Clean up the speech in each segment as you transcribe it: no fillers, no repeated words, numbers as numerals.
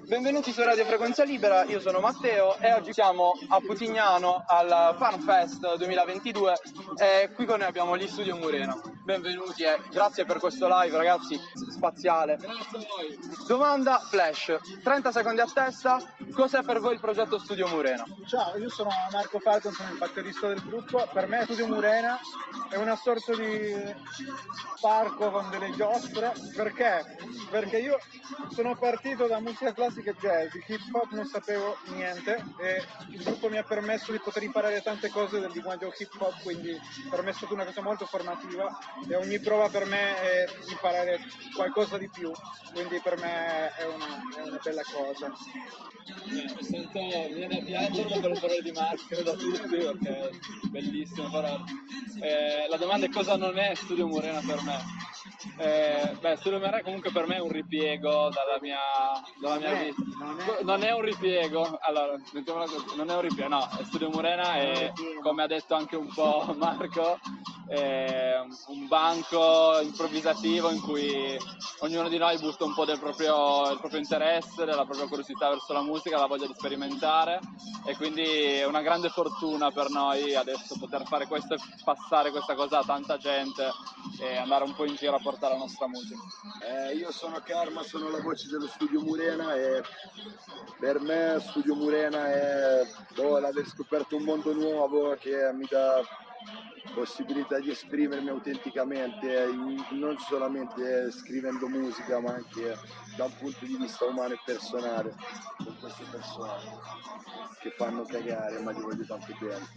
Benvenuti su Radio Frequenza Libera, io sono Matteo e oggi siamo a Putignano al FanFest 2022 e qui con noi abbiamo gli Studio Murena. Benvenuti e grazie per questo live ragazzi, spaziale. Grazie a voi. Domanda flash, 30 secondi a testa, cos'è per voi il progetto Studio Murena? Ciao, io sono Marco Falcon, sono il batterista del gruppo. Per me Studio Murena è una sorta di parco con delle giostre. Perché? Perché io sono partito da musica classica e jazz, di hip hop non sapevo niente e il gruppo mi ha permesso di poter imparare tante cose del linguaggio hip hop, quindi per me è stata una cosa molto formativa e ogni prova per me è imparare qualcosa di più, quindi per me è una bella cosa. Mi sento, mi viene a piangere dopo le parole di Marco, credo a tutti perché è bellissime parole. La domanda è cosa non è Studio Murena per me? Studio Murena comunque per me è un ripiego dalla mia vita. Non è un ripiego, allora, non è un ripiego, no, Studio Murena è, come ha detto anche un po' Marco, è un banco improvvisativo in cui ognuno di noi butta un po' del proprio interesse, della propria curiosità verso la musica, la voglia di sperimentare, e quindi è una grande fortuna per noi adesso poter fare questo e passare questa cosa a tanta gente e andare un po' in giro a portare la nostra musica. Io sono Karma, sono la voce dello Studio Murena e per me Studio Murena è l'aver scoperto un mondo nuovo che mi dà possibilità di esprimermi autenticamente, non solamente scrivendo musica ma anche da un punto di vista umano e personale, con queste persone che fanno cagare ma li voglio tanto bene.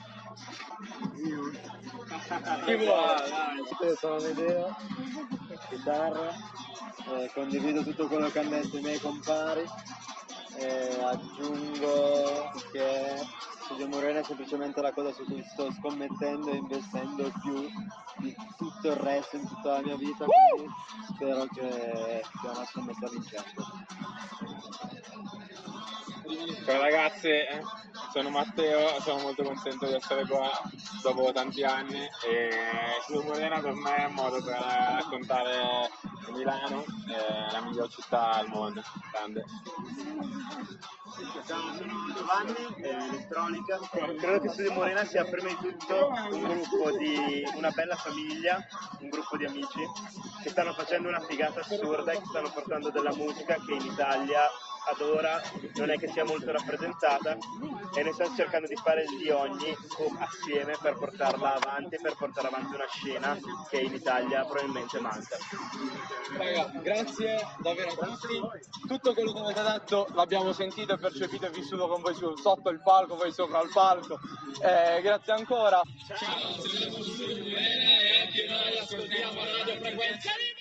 Chi vuole? Io sono Medeo, chitarra, condivido tutto quello che hanno detto i miei compari e aggiungo che Studio Murena è semplicemente la cosa su cui sto scommettendo e investendo più di tutto il resto in tutta la mia vita, quindi spero che sia una scommessa vincente. Ciao ragazzi, sono Matteo, sono molto contento di essere qua dopo tanti anni e Studio Murena per me è un modo per raccontare Milano, la miglior città al mondo, grande. Ciao, sono Giovanni, elettronica. Credo che Studio Murena sia prima di tutto un gruppo di una bella famiglia, un gruppo di amici che stanno facendo una figata assurda e che stanno portando della musica che in Italia ad ora non è che sia molto rappresentata e noi stiamo cercando di fare il di ogni assieme per portarla avanti e per portare avanti una scena che in Italia probabilmente manca. Raga, grazie davvero a tutti, tutto quello che avete detto l'abbiamo sentito e percepito e vissuto con voi sotto il palco, voi sopra il palco, grazie ancora. Ciao, siamo Studio Murena e anche noi ascoltiamo Radio Frequenza Libera.